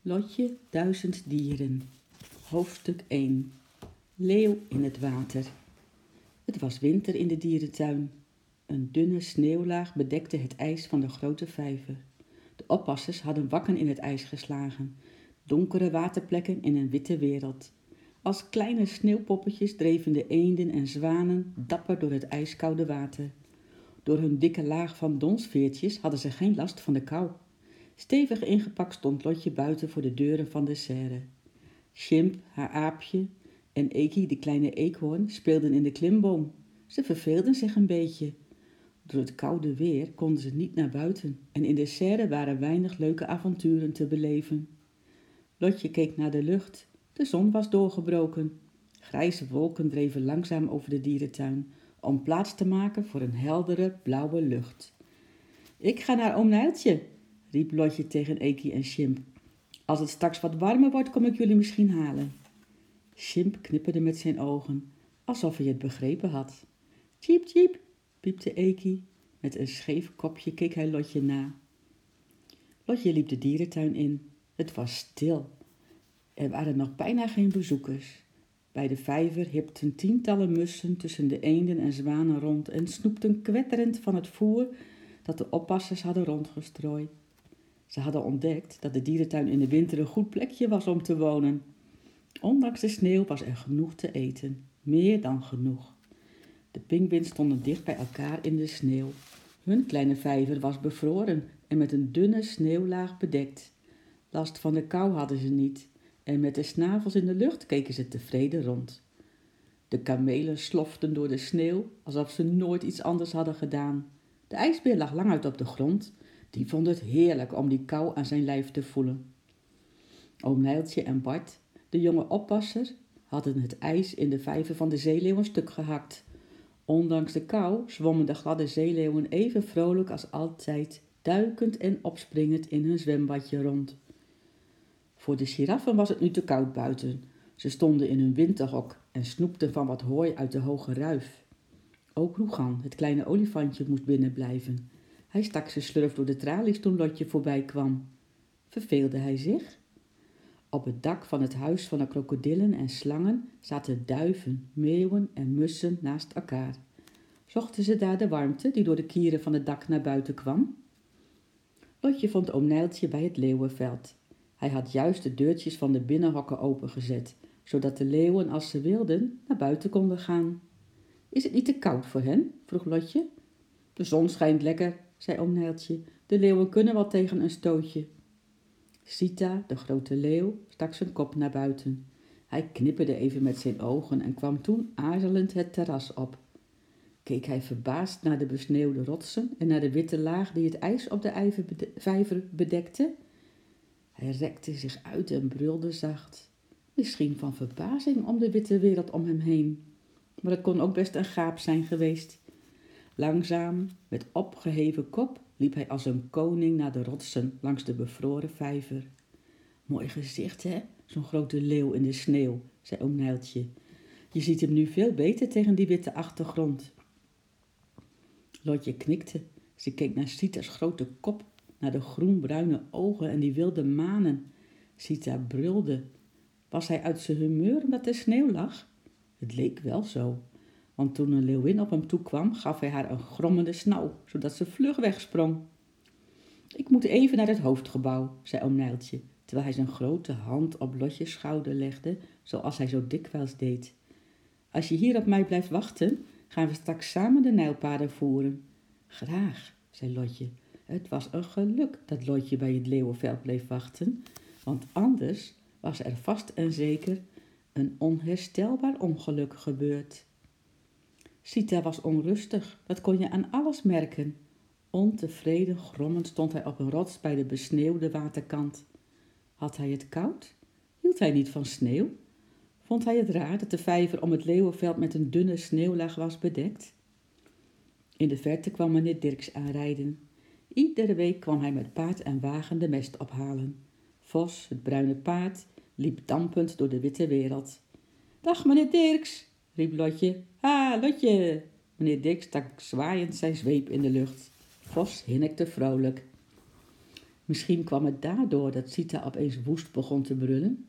Lotje 1000 dieren. Hoofdstuk 1. Leeuw in het water. Het was winter in de dierentuin. Een dunne sneeuwlaag bedekte het ijs van de grote vijver. De oppassers hadden wakken in het ijs geslagen. Donkere waterplekken in een witte wereld. Als kleine sneeuwpoppetjes dreven de eenden en zwanen dapper door het ijskoude water. Door hun dikke laag van donsveertjes hadden ze geen last van de kou. Stevig ingepakt stond Lotje buiten voor de deuren van de serre. Sjimp, haar aapje, en Eki, de kleine eekhoorn, speelden in de klimboom. Ze verveelden zich een beetje. Door het koude weer konden ze niet naar buiten en in de serre waren weinig leuke avonturen te beleven. Lotje keek naar de lucht. De zon was doorgebroken. Grijze wolken dreven langzaam over de dierentuin om plaats te maken voor een heldere, blauwe lucht. Ik ga naar oom Nijltje, riep Lotje tegen Eki en Sjimp. Als het straks wat warmer wordt, kom ik jullie misschien halen. Sjimp knipperde met zijn ogen, alsof hij het begrepen had. Tjiep, tjiep, piepte Eki. Met een scheef kopje keek hij Lotje na. Lotje liep de dierentuin in. Het was stil. Er waren nog bijna geen bezoekers. Bij de vijver hipten tientallen mussen tussen de eenden en zwanen rond en snoepten kwetterend van het voer dat de oppassers hadden rondgestrooid. Ze hadden ontdekt dat de dierentuin in de winter een goed plekje was om te wonen. Ondanks de sneeuw was er genoeg te eten. Meer dan genoeg. De pinguïns stonden dicht bij elkaar in de sneeuw. Hun kleine vijver was bevroren en met een dunne sneeuwlaag bedekt. Last van de kou hadden ze niet en met de snavels in de lucht keken ze tevreden rond. De kamelen sloften door de sneeuw alsof ze nooit iets anders hadden gedaan. De ijsbeer lag lang uit op de grond. Die vond het heerlijk om die kou aan zijn lijf te voelen. Oom Nijltje en Bart, de jonge oppasser, hadden het ijs in de vijver van de zeeleeuw een stuk gehakt. Ondanks de kou zwommen de gladde zeeleeuwen even vrolijk als altijd, duikend en opspringend in hun zwembadje rond. Voor de giraffen was het nu te koud buiten. Ze stonden in hun winterhok en snoepten van wat hooi uit de hoge ruif. Ook Roegan, het kleine olifantje, moest binnen blijven. Hij stak zijn slurf door de tralies toen Lotje voorbij kwam. Verveelde hij zich? Op het dak van het huis van de krokodillen en slangen zaten duiven, meeuwen en mussen naast elkaar. Zochten ze daar de warmte die door de kieren van het dak naar buiten kwam? Lotje vond oom Nijltje bij het leeuwenveld. Hij had juist de deurtjes van de binnenhokken opengezet, zodat de leeuwen, als ze wilden, naar buiten konden gaan. Is het niet te koud voor hen? Vroeg Lotje. De zon schijnt lekker, zei oom Nijltje. De leeuwen kunnen wel tegen een stootje. Sita, de grote leeuw, stak zijn kop naar buiten. Hij knipperde even met zijn ogen en kwam toen aarzelend het terras op. Keek hij verbaasd naar de besneeuwde rotsen en naar de witte laag die het ijs op de vijver bedekte. Hij rekte zich uit en brulde zacht. Misschien van verbazing om de witte wereld om hem heen. Maar het kon ook best een gaap zijn geweest. Langzaam, met opgeheven kop, liep hij als een koning naar de rotsen langs de bevroren vijver. Mooi gezicht, hè? Zo'n grote leeuw in de sneeuw, zei oom Nijltje. Je ziet hem nu veel beter tegen die witte achtergrond. Lotje knikte. Ze keek naar Sita's grote kop, naar de groenbruine ogen en die wilde manen. Sita brulde. Was hij uit zijn humeur omdat er sneeuw lag? Het leek wel zo. Want toen een leeuwin op hem toekwam, gaf hij haar een grommende snauw, zodat ze vlug wegsprong. Ik moet even naar het hoofdgebouw, zei oom Nijltje, terwijl hij zijn grote hand op Lotjes schouder legde, zoals hij zo dikwijls deed. Als je hier op mij blijft wachten, gaan we straks samen de nijlpaarden voeren. Graag, zei Lotje. Het was een geluk dat Lotje bij het leeuwenveld bleef wachten, want anders was er vast en zeker een onherstelbaar ongeluk gebeurd. Sita was onrustig, dat kon je aan alles merken. Ontevreden grommend stond hij op een rots bij de besneeuwde waterkant. Had hij het koud? Hield hij niet van sneeuw? Vond hij het raar dat de vijver om het leeuwenveld met een dunne sneeuwlaag was bedekt? In de verte kwam meneer Dirks aanrijden. Iedere week kwam hij met paard en wagen de mest ophalen. Vos, het bruine paard, liep dampend door de witte wereld. Dag meneer Dirks, riep Lotje. Ha, Lotje! Meneer Dirks stak zwaaiend zijn zweep in de lucht. Vos hinnikte vrolijk. Misschien kwam het daardoor dat Sita opeens woest begon te brullen.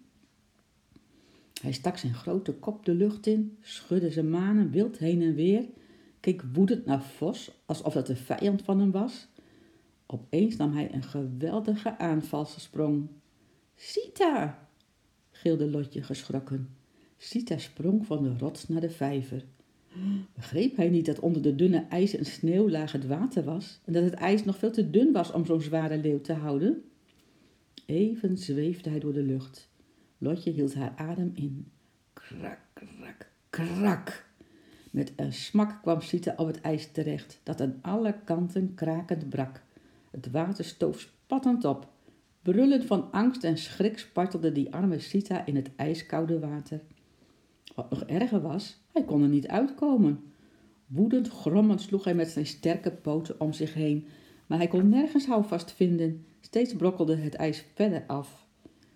Hij stak zijn grote kop de lucht in, schudde zijn manen wild heen en weer, keek woedend naar Vos, alsof dat de vijand van hem was. Opeens nam hij een geweldige aanvalssprong. Sita! gilde Lotje geschrokken. Sita sprong van de rots naar de vijver. Begreep hij niet dat onder de dunne ijs en sneeuwlaag het water was en dat het ijs nog veel te dun was om zo'n zware leeuw te houden? Even zweefde hij door de lucht. Lotje hield haar adem in. Krak, krak, krak. Met een smak kwam Sita op het ijs terecht, dat aan alle kanten krakend brak. Het water stoof spattend op. Brullend van angst en schrik spartelde die arme Sita in het ijskoude water. Wat nog erger was, hij kon er niet uitkomen. Woedend grommend sloeg hij met zijn sterke poten om zich heen, maar hij kon nergens houvast vinden. Steeds brokkelde het ijs verder af.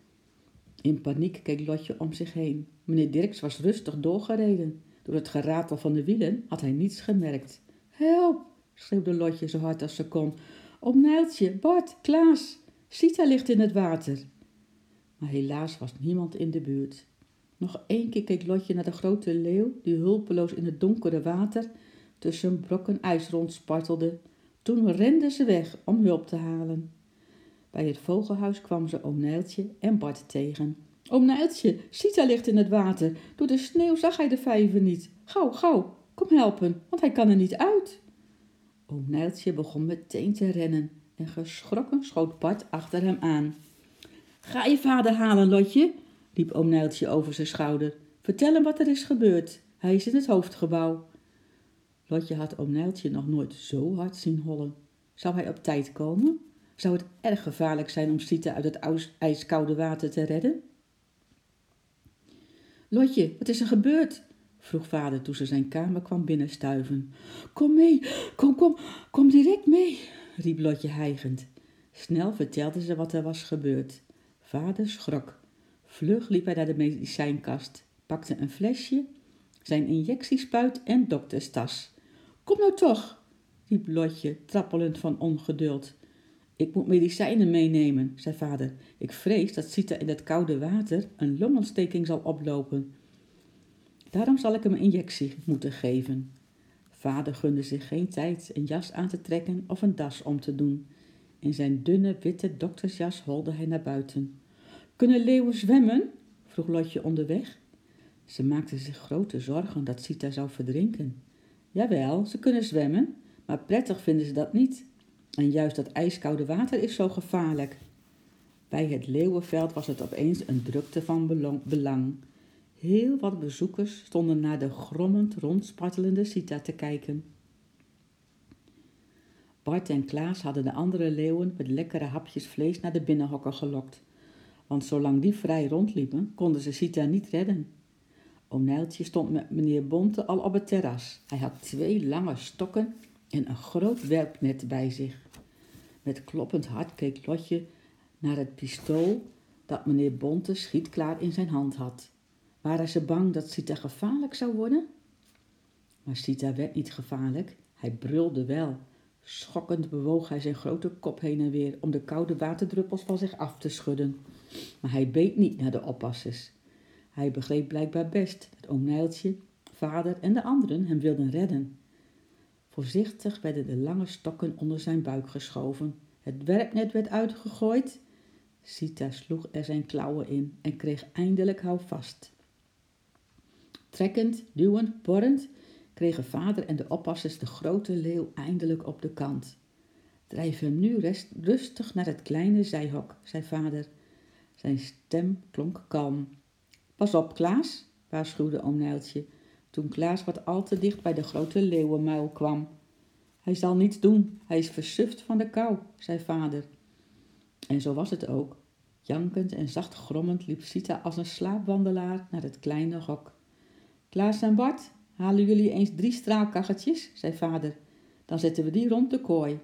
In paniek keek Lotje om zich heen. Meneer Dirks was rustig doorgereden. Door het geratel van de wielen had hij niets gemerkt. Help, schreeuwde Lotje zo hard als ze kon. Oom Nijltje, Bart, Klaas, Sita ligt in het water. Maar helaas was niemand in de buurt. Nog 1 keer keek Lotje naar de grote leeuw die hulpeloos in het donkere water tussen brokken ijs rondspartelde. Toen rende ze weg om hulp te halen. Bij het vogelhuis kwam ze oom Nijltje en Bart tegen. Oom Nijltje, Sita ligt in het water. Door de sneeuw zag hij de vijver niet. Gauw, gauw, kom helpen, want hij kan er niet uit. Oom Nijltje begon meteen te rennen en geschrokken schoot Bart achter hem aan. Ga je vader halen, Lotje, riep oom Nijltje over zijn schouder. Vertel hem wat er is gebeurd. Hij is in het hoofdgebouw. Lotje had oom Nijltje nog nooit zo hard zien hollen. Zou hij op tijd komen? Zou het erg gevaarlijk zijn om Sita uit het ijskoude water te redden? Lotje, wat is er gebeurd? Vroeg vader toen ze zijn kamer kwam binnenstuiven. Kom mee, kom direct mee, riep Lotje hijgend. Snel vertelde ze wat er was gebeurd. Vader schrok. Vlug liep hij naar de medicijnkast, pakte een flesje, zijn injectiespuit en dokterstas. Kom nou toch, riep Lotje, trappelend van ongeduld. Ik moet medicijnen meenemen, zei vader. Ik vrees dat Sita in het koude water een longontsteking zal oplopen. Daarom zal ik hem een injectie moeten geven. Vader gunde zich geen tijd een jas aan te trekken of een das om te doen. In zijn dunne witte doktersjas holde hij naar buiten. Kunnen leeuwen zwemmen? Vroeg Lotje onderweg. Ze maakte zich grote zorgen dat Sita zou verdrinken. Jawel, ze kunnen zwemmen, maar prettig vinden ze dat niet. En juist dat ijskoude water is zo gevaarlijk. Bij het leeuwenveld was het opeens een drukte van belang. Heel wat bezoekers stonden naar de grommend rondspartelende Sita te kijken. Bart en Klaas hadden de andere leeuwen met lekkere hapjes vlees naar de binnenhokken gelokt. Want zolang die vrij rondliepen, konden ze Sita niet redden. Oom Nijltje stond met meneer Bonte al op het terras. Hij had 2 lange stokken en een groot werpnet bij zich. Met kloppend hart keek Lotje naar het pistool dat meneer Bonte schietklaar in zijn hand had. Waren ze bang dat Sita gevaarlijk zou worden? Maar Sita werd niet gevaarlijk. Hij brulde wel. Schokkend bewoog hij zijn grote kop heen en weer om de koude waterdruppels van zich af te schudden. Maar hij beet niet naar de oppassers. Hij begreep blijkbaar best dat oom Nijltje, vader en de anderen hem wilden redden. Voorzichtig werden de lange stokken onder zijn buik geschoven. Het werpnet werd uitgegooid. Sita sloeg er zijn klauwen in en kreeg eindelijk houvast. Trekkend, duwend, porrend kregen vader en de oppassers de grote leeuw eindelijk op de kant. Drijf hem nu rustig naar het kleine zijhok, zei vader. Zijn stem klonk kalm. Pas op, Klaas, waarschuwde oom Nijltje, toen Klaas wat al te dicht bij de grote leeuwenmuil kwam. Hij zal niets doen, hij is versuft van de kou, zei vader. En zo was het ook. Jankend en zacht grommend liep Sita als een slaapwandelaar naar het kleine hok. Klaas en Bart, halen jullie eens 3 straalkacheltjes, zei vader. Dan zetten we die rond de kooi.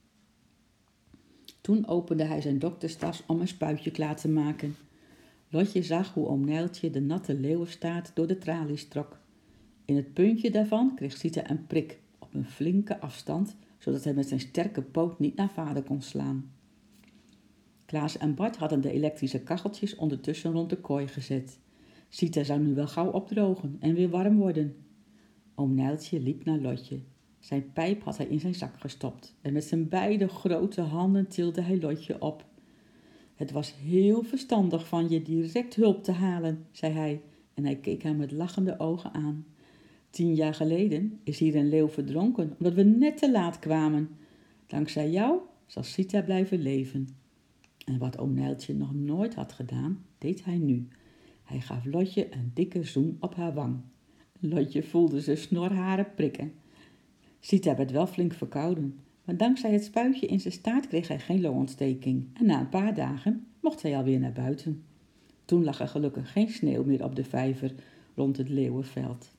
Toen opende hij zijn dokterstas om een spuitje klaar te maken. Lotje zag hoe oom Nijltje de natte leeuwenstaart door de tralies trok. In het puntje daarvan kreeg Sita een prik op een flinke afstand, zodat hij met zijn sterke poot niet naar vader kon slaan. Klaas en Bart hadden de elektrische kacheltjes ondertussen rond de kooi gezet. Sita zou nu wel gauw opdrogen en weer warm worden. Oom Nijltje liep naar Lotje. Zijn pijp had hij in zijn zak gestopt en met zijn beide grote handen tilde hij Lotje op. Het was heel verstandig van je direct hulp te halen, zei hij en hij keek hem met lachende ogen aan. 10 jaar geleden is hier een leeuw verdronken omdat we net te laat kwamen. Dankzij jou zal Sita blijven leven. En wat oom Nijltje nog nooit had gedaan, deed hij nu. Hij gaf Lotje een dikke zoen op haar wang. Lotje voelde zijn snorharen prikken. Sita werd wel flink verkouden, maar dankzij het spuitje in zijn staart kreeg hij geen longontsteking en na een paar dagen mocht hij alweer naar buiten. Toen lag er gelukkig geen sneeuw meer op de vijver rond het leeuwenveld.